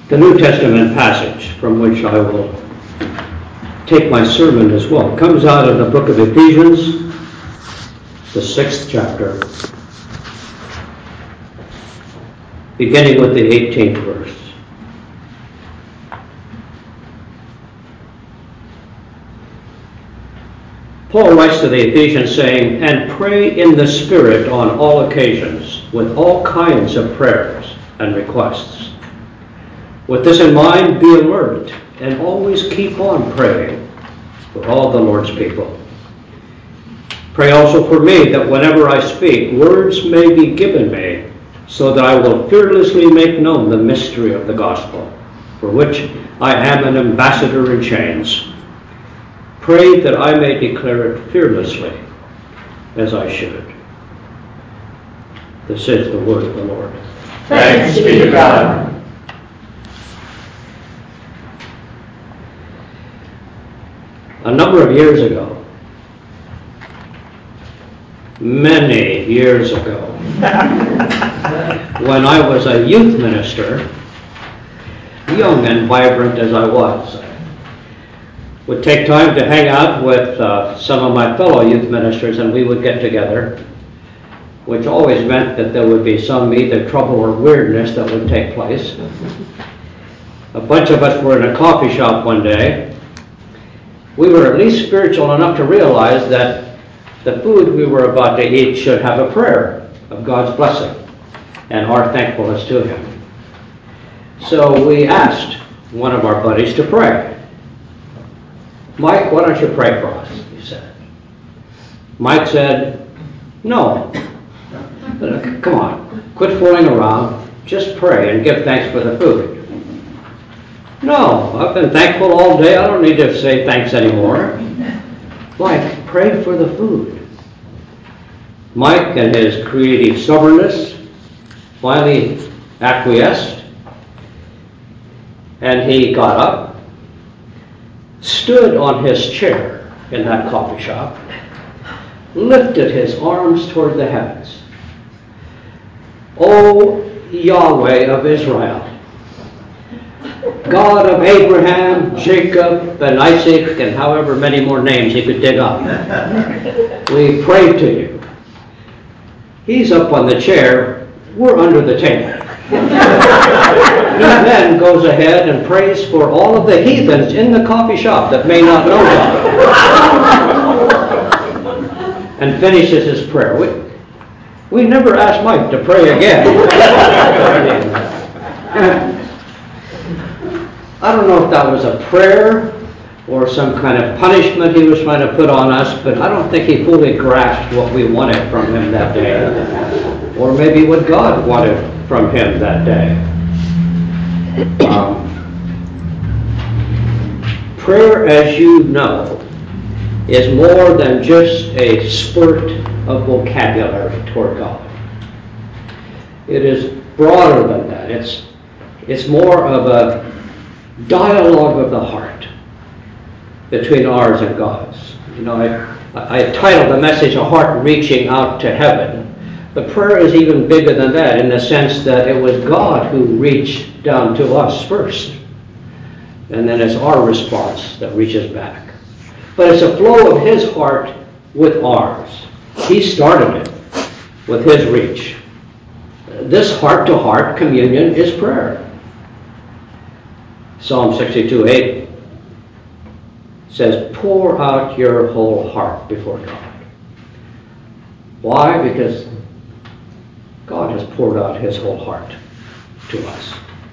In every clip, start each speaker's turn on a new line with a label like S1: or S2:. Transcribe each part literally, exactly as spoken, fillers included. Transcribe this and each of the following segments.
S1: The New Testament passage from which I will take my sermon as well comes out of the book of Ephesians, the sixth chapter, beginning with the eighteenth verse. Paul writes to the Ephesians saying, "And pray in the Spirit on all occasions, with all kinds of prayers and requests. With this in mind, be alert and always keep on praying for all the Lord's people. Pray also for me that whenever I speak, words may be given me, so that I will fearlessly make known the mystery of the gospel, for which I am an ambassador in chains. Pray that I may declare it fearlessly, as I should." This is the word of the Lord.
S2: Thanks be to God.
S1: A number of years ago, many years ago, when I was a youth minister, young and vibrant as I was, would take time to hang out with uh, some of my fellow youth ministers, and we would get together, which always meant that there would be some either trouble or weirdness that would take place. A bunch of us were in a coffee shop one day. We were at least spiritual enough to realize that the food we were about to eat should have a prayer of God's blessing and our thankfulness to Him. So we asked one of our buddies to pray. "Mike, why don't you pray for us?" he said. Mike said, "No. Come on, quit fooling around. Just pray and give thanks for the food." "No, I've been thankful all day. I don't need to say thanks anymore." "Mike, pray for the food." Mike, in his creative stubbornness, finally acquiesced, and he got up, stood on his chair in that coffee shop, lifted his arms toward the heavens. "O Yahweh of Israel, God of Abraham, Jacob, and Isaac, and however many more names he could dig up, we pray to you." He's up on the chair, we're under the table. He then goes ahead and prays for all of the heathens in the coffee shop that may not know God, and finishes his prayer. We, we never asked Mike to pray again. I don't know if that was a prayer or some kind of punishment he was trying to put on us, but I don't think he fully grasped what we wanted from him that day, or maybe what God wanted from him that day. Um, prayer, as you know, is more than just a spurt of vocabulary toward God. It is broader than that. It's, it's more of a dialogue of the heart between ours and God's. You know, I, I titled the message, "A Heart Reaching Out to Heaven." The prayer is even bigger than that, in the sense that it was God who reached down to us first, and then it's our response that reaches back. But it's a flow of His heart with ours. He started it with His reach. This heart-to-heart communion is prayer. Psalm sixty-two eight says, "Pour out your whole heart before God." Why? Because God has poured out His whole heart to us.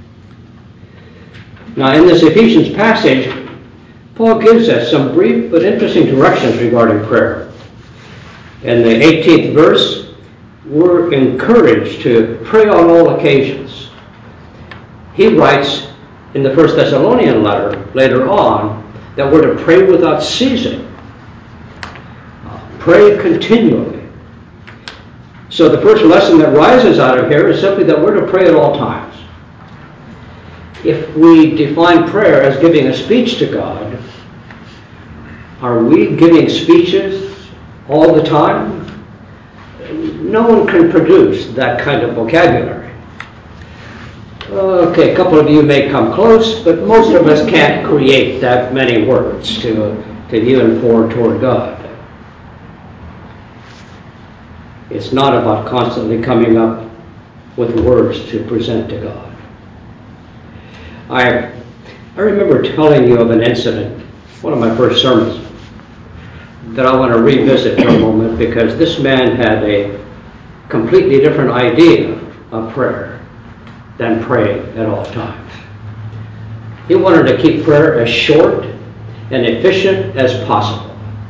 S1: Now, in this Ephesians passage, Paul gives us some brief but interesting directions regarding prayer. In the eighteenth verse, we're encouraged to pray on all occasions. He writes in the First Thessalonian letter later on that we're to pray without ceasing. Pray continually. So the first lesson that rises out of here is simply that we're to pray at all times. If we define prayer as giving a speech to God, are we giving speeches all the time? No one can produce that kind of vocabulary. Okay, a couple of you may come close, but most of us can't create that many words to, to even pour toward God. It's not about constantly coming up with words to present to God. I, I remember telling you of an incident, one of my first sermons, that I want to revisit for a moment, because this man had a completely different idea of prayer than praying at all times. He wanted to keep prayer as short and efficient as possible.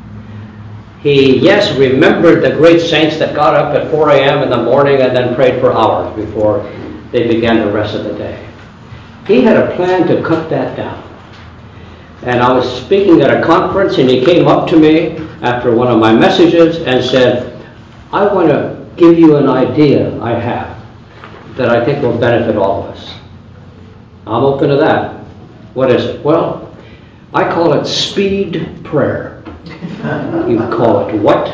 S1: He, yes, remembered the great saints that got up at four a.m. in the morning and then prayed for hours before they began the rest of the day. He had a plan to cut that down. And I was speaking at a conference, and he came up to me after one of my messages and said, I want to give you an idea I have that I think will benefit all of us. I'm open to that. What is it? Well, I call it speed prayer. You call it what?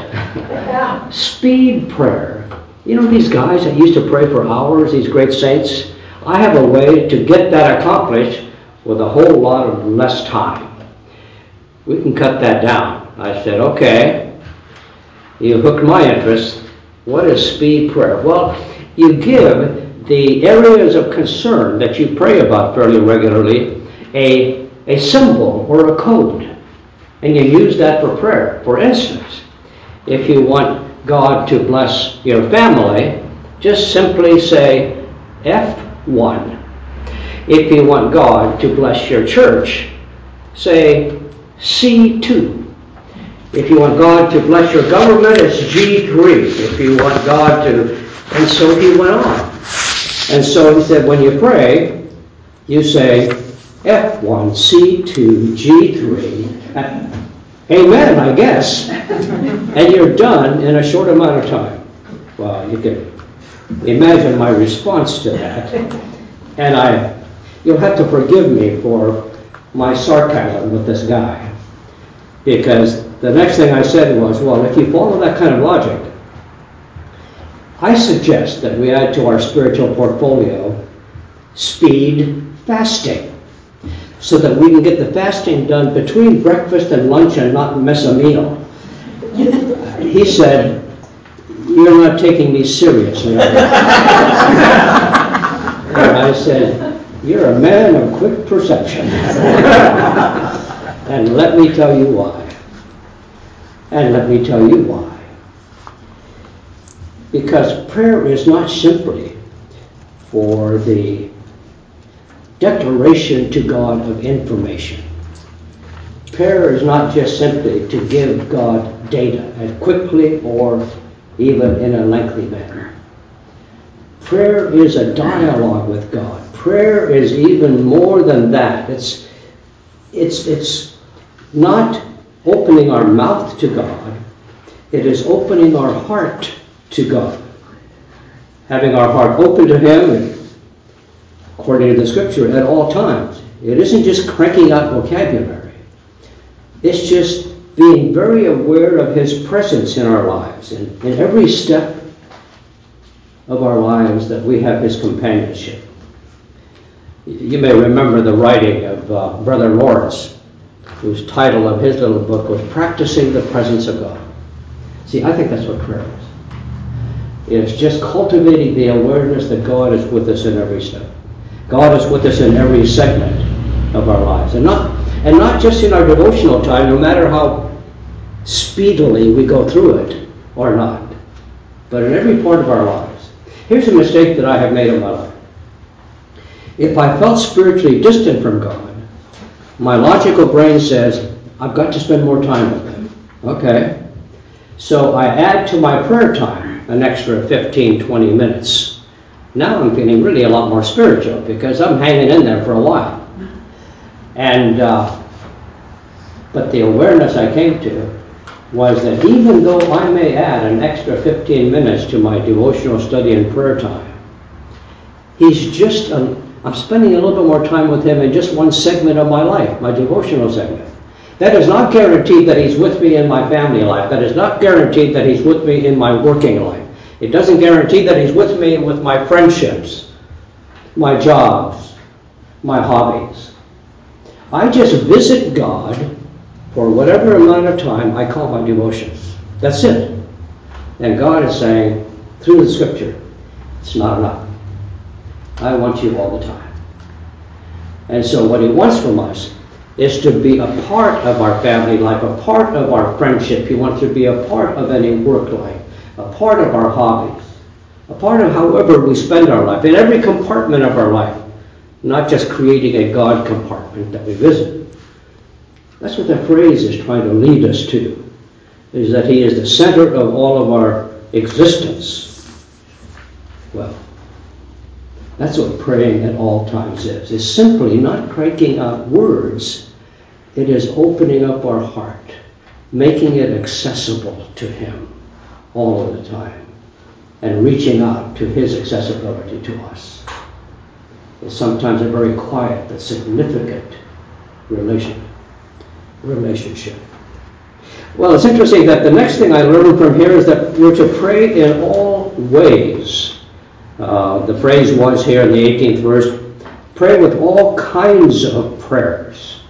S1: Speed prayer. You know these guys that used to pray for hours, these great saints? I have a way to get that accomplished with a whole lot of less time. We can cut that down. I said, okay, you hooked my interest. What is speed prayer? Well, you give the areas of concern that you pray about fairly regularly a, a symbol or a code. And you use that for prayer. For instance, if you want God to bless your family, just simply say F one. If you want God to bless your church, say C two. If you want God to bless your government, it's G three. If you want God to... And so he went on. And so he said, when you pray, you say F one, C two, G three. Amen, I guess. And you're done in a short amount of time. Well, you can imagine my response to that. And I, you'll have to forgive me for my sarcasm with this guy. Because the next thing I said was, well, if you follow that kind of logic, I suggest that we add to our spiritual portfolio speed fasting, so that we can get the fasting done between breakfast and lunch and not miss a meal. He said, you're not taking me seriously. And I said, you're a man of quick perception. And let me tell you why. And let me tell you why. Because prayer is not simply for the declaration to God of information. Prayer is not just simply to give God data as quickly or even in a lengthy manner. Prayer is a dialogue with God. Prayer is even more than that. It's, it's, it's not opening our mouth to God. It is opening our heart to God. Having our heart open to Him, and according to the Scripture, at all times. It isn't just cranking out vocabulary. It's just being very aware of His presence in our lives, and in every step of our lives that we have His companionship. You may remember the writing of uh, Brother Lawrence, whose title of his little book was Practicing the Presence of God. See, I think that's what prayer is. It's just cultivating the awareness that God is with us in every step. God is with us in every segment of our lives. And not, and not just in our devotional time, no matter how speedily we go through it or not, but in every part of our lives. Here's a mistake that I have made in my life. If I felt spiritually distant from God, my logical brain says, I've got to spend more time with Him. Okay. So I add to my prayer time an extra fifteen, twenty minutes. Now I'm feeling really a lot more spiritual because I'm hanging in there for a while. And, uh, but the awareness I came to was that even though I may add an extra fifteen minutes to my devotional study and prayer time, He's just, a, I'm spending a little bit more time with Him in just one segment of my life, my devotional segment. That is not guaranteed that He's with me in my family life. That is not guaranteed that He's with me in my working life. It doesn't guarantee that He's with me with my friendships. my jobs, my hobbies. I just visit God for whatever amount of time I call my devotions. That's it. And God is saying, through the scripture, it's not enough. I want you all the time. And so what he wants from us is to be a part of our family life, a part of our friendship. He wants to be a part of any work life, a part of our hobbies, a part of however we spend our life, in every compartment of our life, not just creating a God compartment that we visit. That's what that phrase is trying to lead us to, is that he is the center of all of our existence. Well, that's what praying at all times is. It's simply not cranking out words. It is opening up our heart, making it accessible to him all of the time, and reaching out to his accessibility to us. It's sometimes a very quiet but significant relation, relationship. Well, it's interesting that the next thing I learned from here is that we're to pray in all ways. Uh, the phrase was here in the eighteenth verse, pray with all kinds of prayers.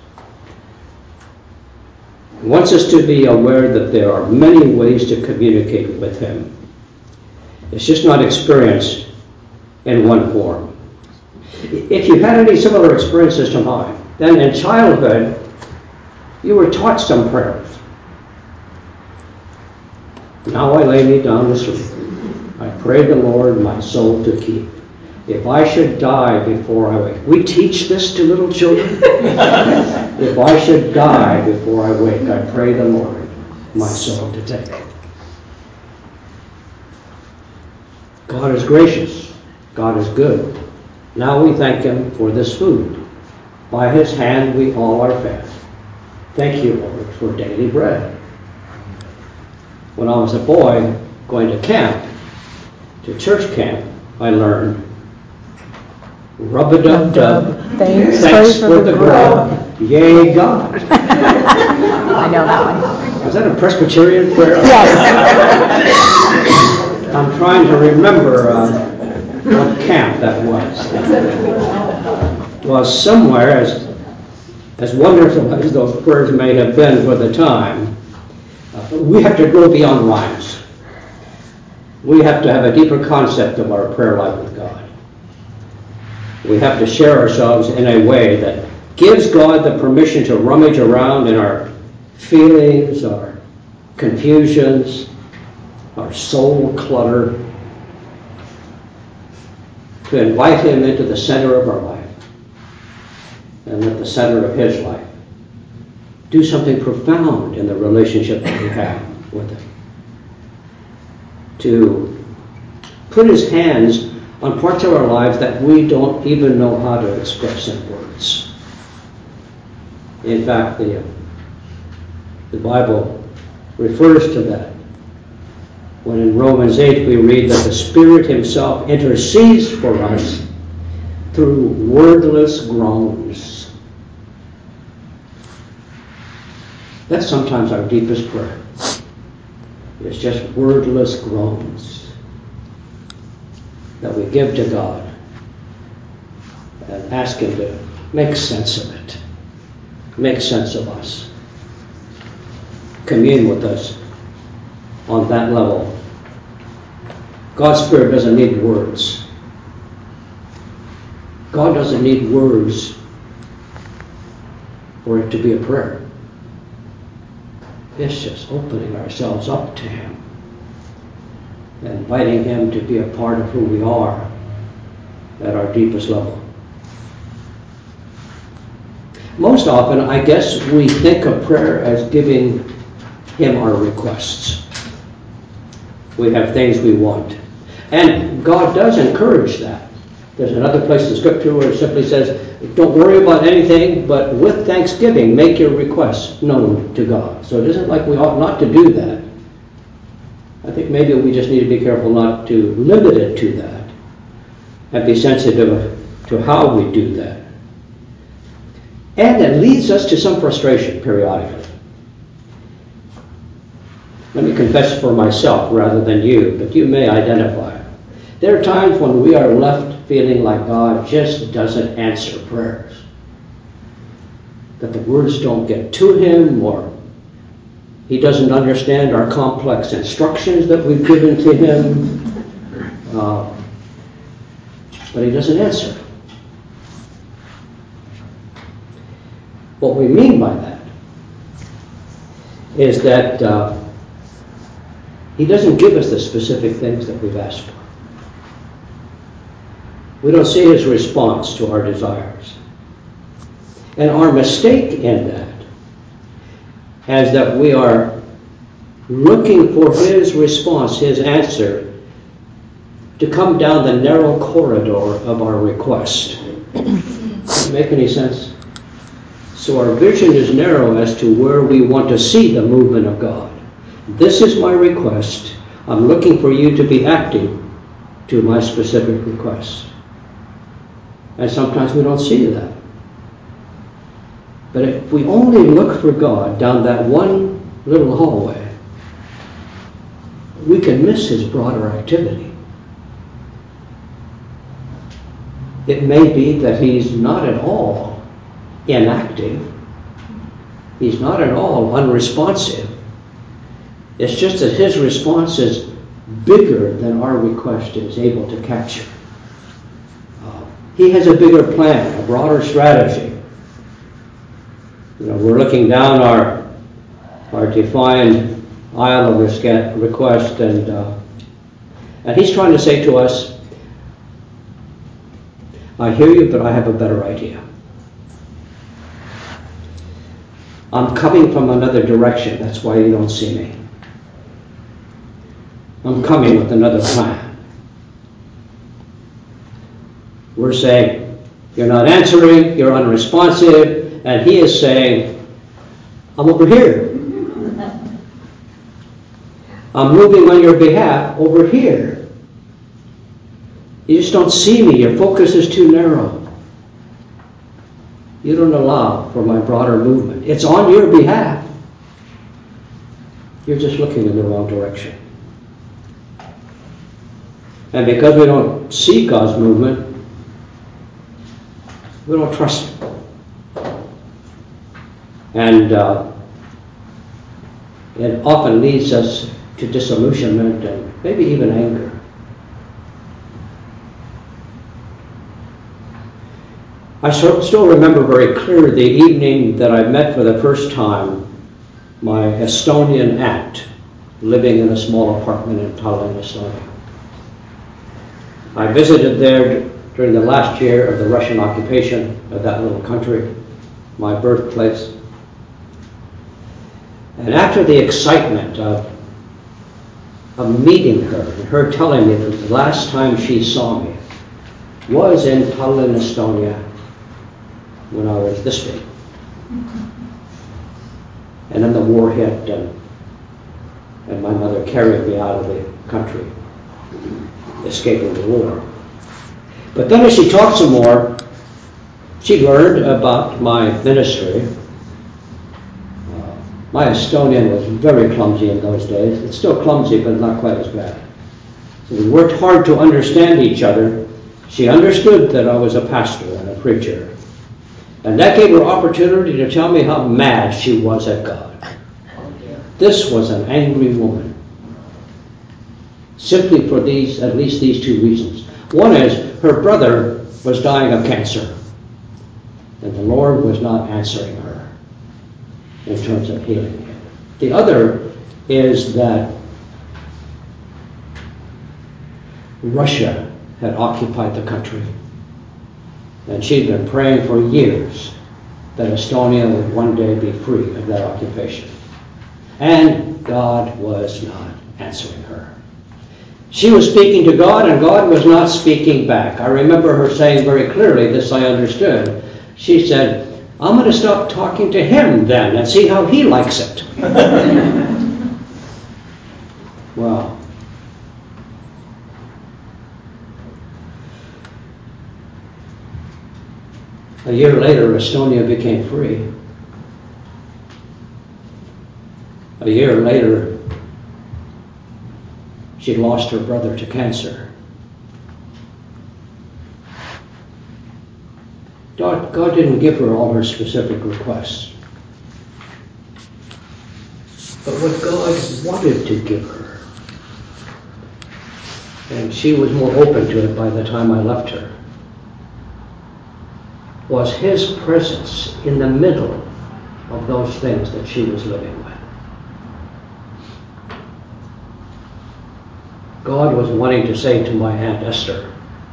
S1: He wants us to be aware that there are many ways to communicate with him. It's just not experienced in one form. If you had any similar experiences to mine, then in childhood, you were taught some prayers. Now I lay me down to sleep. I pray the Lord my soul to keep. If I should die before I wake. We teach this to little children. If I should die before I wake, I pray the Lord my soul to take. God is gracious. God is good. Now we thank him for this food. By his hand we all are fed. Thank you, Lord, for daily bread. When I was a boy going to camp, to church camp, I learned rub-a-dub-dub,
S3: Thanks,
S1: thanks
S3: for
S1: for
S3: the
S1: the grub, yay God.
S3: I know that one.
S1: Was that a Presbyterian prayer?
S3: Yes.
S1: I'm trying to remember uh, what camp that was. Well, somewhere, as, as wonderful as those prayers may have been for the time, uh, we have to go beyond rhymes. We have to have a deeper concept of our prayer life with God. We have to share ourselves in a way that gives God the permission to rummage around in our feelings, our confusions, our soul clutter, to invite him into the center of our life, and at the center of his life, do something profound in the relationship that we have with him. To put his hands on parts of our lives that we don't even know how to express in words. In fact, the, the Bible refers to that. When in Romans eight we read that the Spirit himself intercedes for us through wordless groans. That's sometimes our deepest prayer. It's just wordless groans that we give to God and ask him to make sense of it, make sense of us, commune with us on that level. God's Spirit doesn't need words. God doesn't need words for it to be a prayer. It's just opening ourselves up to him, inviting him to be a part of who we are at our deepest level. Most often, I guess, we think of prayer as giving him our requests. We have things we want. And God does encourage that. There's another place in Scripture where it simply says, don't worry about anything, but with thanksgiving, make your requests known to God. So it isn't like we ought not to do that. I think maybe we just need to be careful not to limit it to that and be sensitive to how we do that. And it leads us to some frustration periodically. Let me confess for myself rather than you, but you may identify. There are times when we are left feeling like God just doesn't answer prayers. That the words don't get to him, or he doesn't understand our complex instructions that we've given to him. Uh, but he doesn't answer. What we mean by that is that uh, he doesn't give us the specific things that we've asked for. We don't see his response to our desires. And our mistake in that is that we are looking for his response, his answer, to come down the narrow corridor of our request. Does it make any sense? So our vision is narrow as to where we want to see the movement of God. This is my request. I'm looking for you to be active to my specific request. And sometimes we don't see that. But if we only look for God down that one little hallway, we can miss his broader activity. It may be that he's not at all inactive. He's not at all unresponsive. It's just that his response is bigger than our request is able to capture. Uh, he has a bigger plan, a broader strategy. You know, we're looking down our our defined aisle of request, and uh, and he's trying to say to us, I hear you, but I have a better idea. I'm coming from another direction. That's why you don't see me. I'm coming with another plan. We're saying, you're not answering, you're unresponsive, and he is saying, I'm over here. I'm moving on your behalf over here. You just don't see me. Your focus is too narrow. You don't allow for my broader movement. It's on your behalf. You're just looking in the wrong direction. And because we don't see God's movement, we don't trust him. And uh, it often leads us to disillusionment and maybe even anger. I still remember very clearly the evening that I met for the first time my Estonian aunt living in a small apartment in Tallinn, Estonia. I visited there during the last year of the Russian occupation of that little country, my birthplace. And after the excitement of, of meeting her, and her telling me that the last time she saw me was in Tallinn, Estonia, when I was this big. And then the war hit, and, and my mother carried me out of the country, escaping the war. But then as she talked some more, she learned about my ministry. Uh, my Estonian was very clumsy in those days. It's still clumsy, but not quite as bad. So we worked hard to understand each other. She understood that I was a pastor and a preacher. And that gave her opportunity to tell me how mad she was at God. This was an angry woman. Simply for these, at least these two reasons. One is her brother was dying of cancer. And the Lord was not answering her in terms of healing him. The other is that Russia had occupied the country. And she'd been praying for years that Estonia would one day be free of that occupation. And God was not answering her. She was speaking to God, and God was not speaking back. I remember her saying very clearly, this I understood. She said, I'm going to stop talking to him then and see how he likes it. Wow. A year later, Estonia became free. A year later, she lost her brother to cancer. God, God didn't give her all her specific requests. But what God wanted to give her, and she was more open to it by the time I left her, was His presence in the middle of those things that she was living with. God was wanting to say to my Aunt Esther,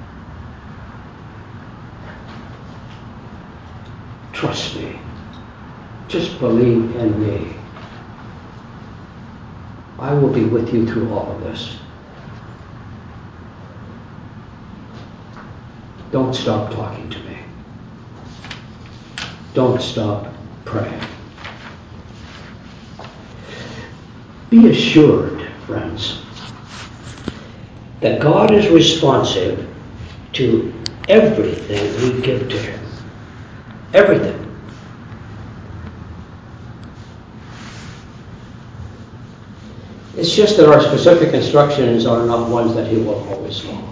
S1: trust me. Just believe in me. I will be with you through all of this. Don't stop talking to me. Don't stop praying. Be assured, friends, that God is responsive to everything we give to Him. Everything. It's just that our specific instructions are not ones that He will always follow.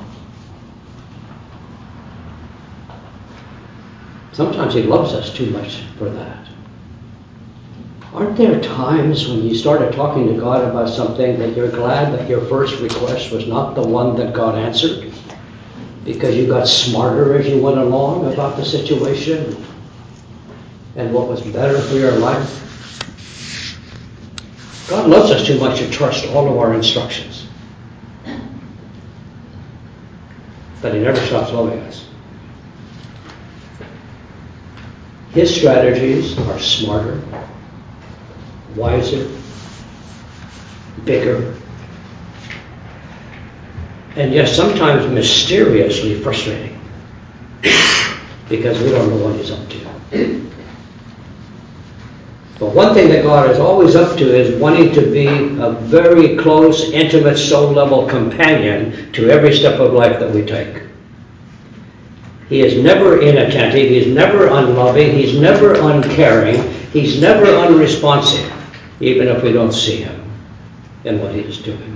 S1: Sometimes He loves us too much for that. Aren't there times when you started talking to God about something that you're glad that your first request was not the one that God answered? Because you got smarter as you went along about the situation and what was better for your life? God loves us too much to trust all of our instructions. But He never stops loving us. His strategies are smarter, wiser, bigger, and yes, sometimes mysteriously frustrating because we don't know what He's up to. But one thing that God is always up to is wanting to be a very close, intimate, soul-level companion to every step of life that we take. He is never inattentive. He's never unloving. He's never uncaring. He's never unresponsive, even if we don't see Him in what He is doing.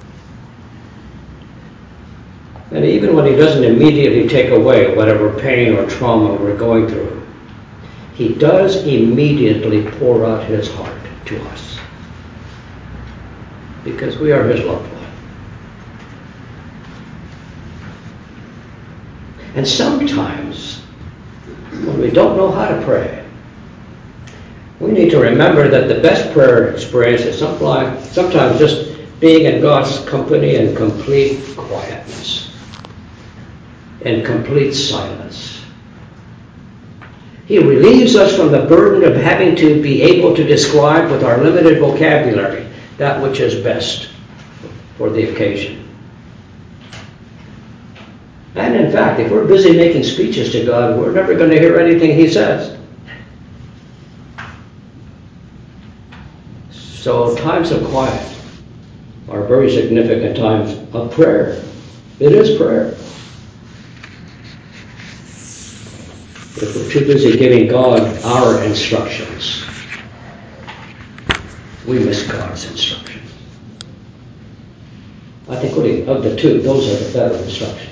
S1: And even when He doesn't immediately take away whatever pain or trauma we're going through, He does immediately pour out His heart to us because we are His loved one. And sometimes, when we don't know how to pray, we need to remember that the best prayer experience is sometimes just being in God's company in complete quietness, in complete silence. He relieves us from the burden of having to be able to describe with our limited vocabulary that which is best for the occasion. And in fact, if we're busy making speeches to God, we're never going to hear anything He says. So times of quiet are very significant times of prayer. It is prayer. If we're too busy giving God our instructions, we miss God's instructions. I think really, of the two, those are the better instructions.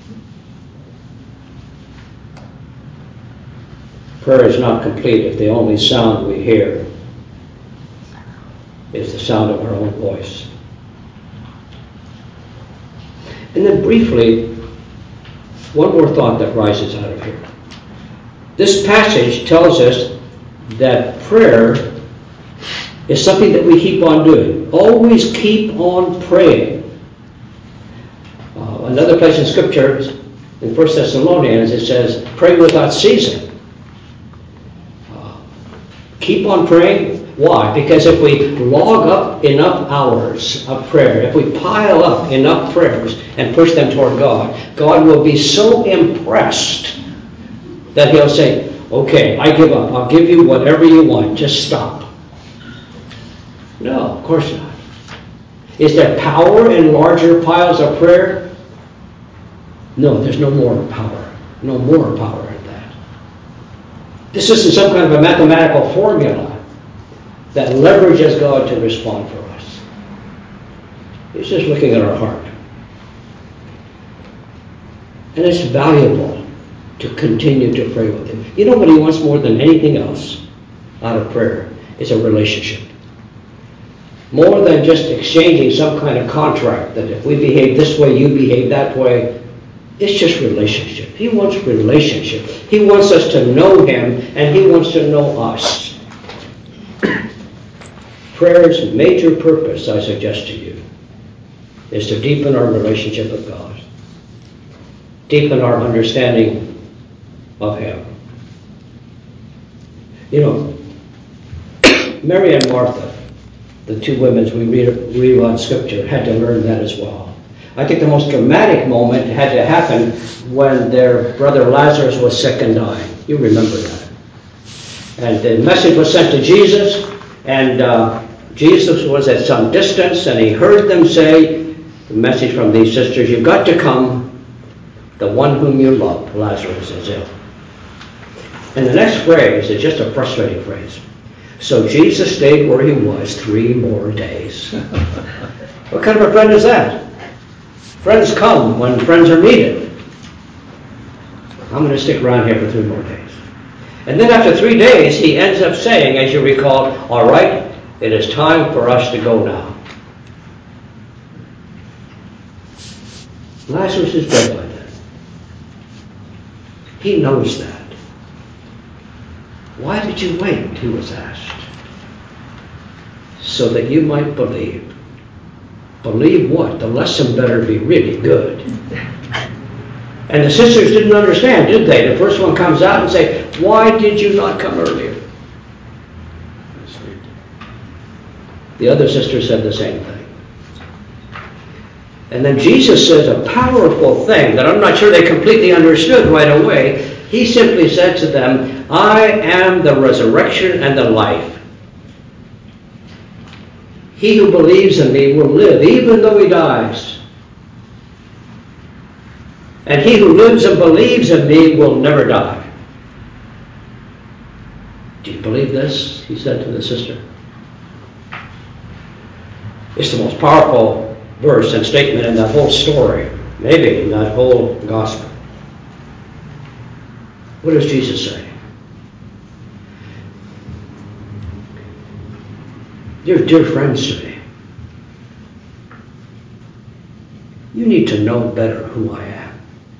S1: Prayer is not complete if the only sound we hear is the sound of our own voice. And then briefly, one more thought that rises out of here. This passage tells us that prayer is something that we keep on doing. Always keep on praying. Uh, another place in Scripture, in First Thessalonians, it says, pray without ceasing. Uh, keep on praying. Why? Because if we log up enough hours of prayer, if we pile up enough prayers and push them toward God, God will be so impressed that He'll say, okay, I give up. I'll give you whatever you want. Just stop. No, of course not. Is there power in larger piles of prayer? No, there's no more power. No more power in that. This isn't some kind of a mathematical formula that leverages God to respond for us. He's just looking at our heart. And it's valuable to continue to pray with him. You know what he wants more than anything else out of prayer? Is a relationship. More than just exchanging some kind of contract that if we behave this way, you behave that way. It's just relationship. He wants relationship. He wants us to know him, and he wants to know us. Prayer's major purpose, I suggest to you, is to deepen our relationship with God. Deepen our understanding of him. You know, Mary and Martha, the two women we read, read on Scripture, had to learn that as well. I think the most dramatic moment had to happen when their brother Lazarus was sick and dying. You remember that. And the message was sent to Jesus, and uh, Jesus was at some distance, and he heard them say, the message from these sisters, you've got to come, the one whom you love, Lazarus, is ill. And the next phrase is just a frustrating phrase. So Jesus stayed where he was three more days. What kind of a friend is that? Friends come when friends are needed. I'm going to stick around here for three more days. And then after three days, he ends up saying, as you recall, all right, it is time for us to go now. Lazarus is dead by then. He knows that. Why did you wait? He was asked. So that you might believe. Believe what? The lesson better be really good. And the sisters didn't understand, did they? The first one comes out and says, why did you not come earlier? The other sister said the same thing. And then Jesus says a powerful thing that I'm not sure they completely understood right away. He simply said to them, I am the resurrection and the life. He who believes in me will live, even though he dies. And he who lives and believes in me will never die. Do you believe this? He said to the sister. It's the most powerful verse and statement in that whole story, maybe in that whole gospel. What does Jesus say? You're dear friends to me. You need to know better who I am.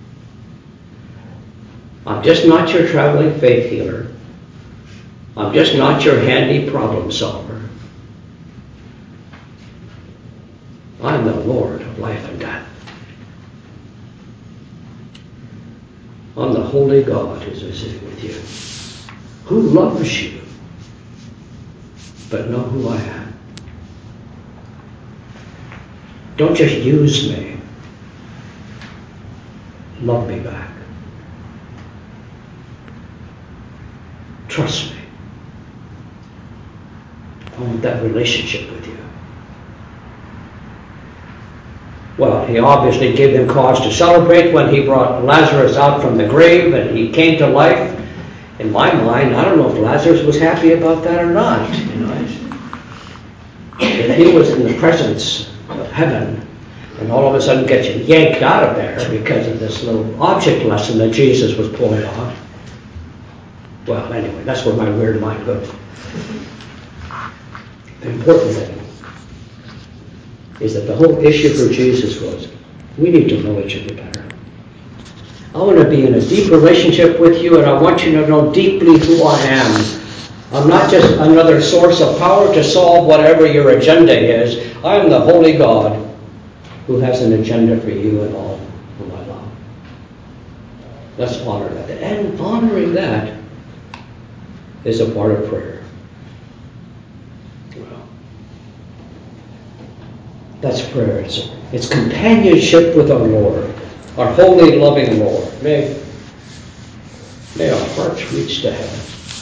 S1: I'm just not your traveling faith healer. I'm just not your handy problem solver. I'm the Lord of life and death. I'm the holy God who's visiting with you, who loves you, but know who I am. Don't just use me. Love me back. Trust me. I want that relationship with you. Well, he obviously gave them cause to celebrate when he brought Lazarus out from the grave and he came to life. In my mind, I don't know if Lazarus was happy about that or not. You know, if he was in the presence of heaven and all of a sudden gets yanked out of there because of this little object lesson that Jesus was pulling off. Well, anyway, that's where my weird mind goes. The important thing is that the whole issue for Jesus was, we need to know each other better. I want to be in a deep relationship with you, and I want you to know deeply who I am. I'm not just another source of power to solve whatever your agenda is. I am the holy God who has an agenda for you and all whom I love. Let's honor that. And honoring that is a part of prayer. That's prayer. It's, it's companionship with our Lord, our holy, loving Lord. May, may our hearts reach to heaven,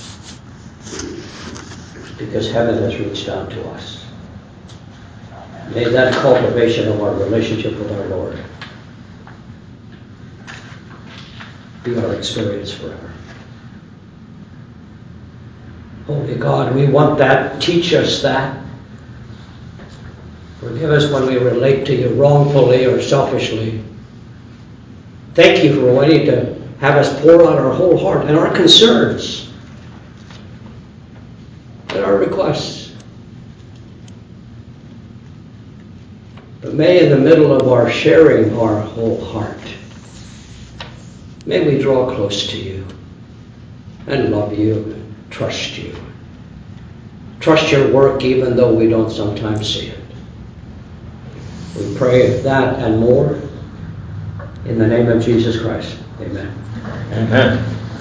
S1: because heaven has reached down to us. May that cultivation of our relationship with our Lord be our experience forever. Holy God, we want that. Teach us that. Forgive us when we relate to you wrongfully or selfishly. Thank you for wanting to have us pour out our whole heart and our concerns and our requests. But may in the middle of our sharing our whole heart, may we draw close to you and love you and trust you. Trust your work even though we don't sometimes see it. We pray that and more in the name of Jesus Christ. Amen.
S2: Amen.